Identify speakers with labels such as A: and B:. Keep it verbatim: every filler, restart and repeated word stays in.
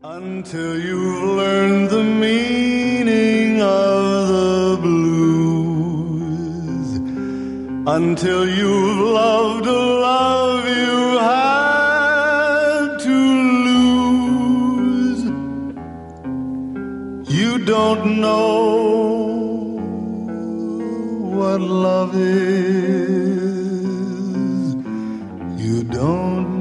A: Until you've learned the meaning of the blues, until you've loved a love you had to lose, you don't know what love is. You don't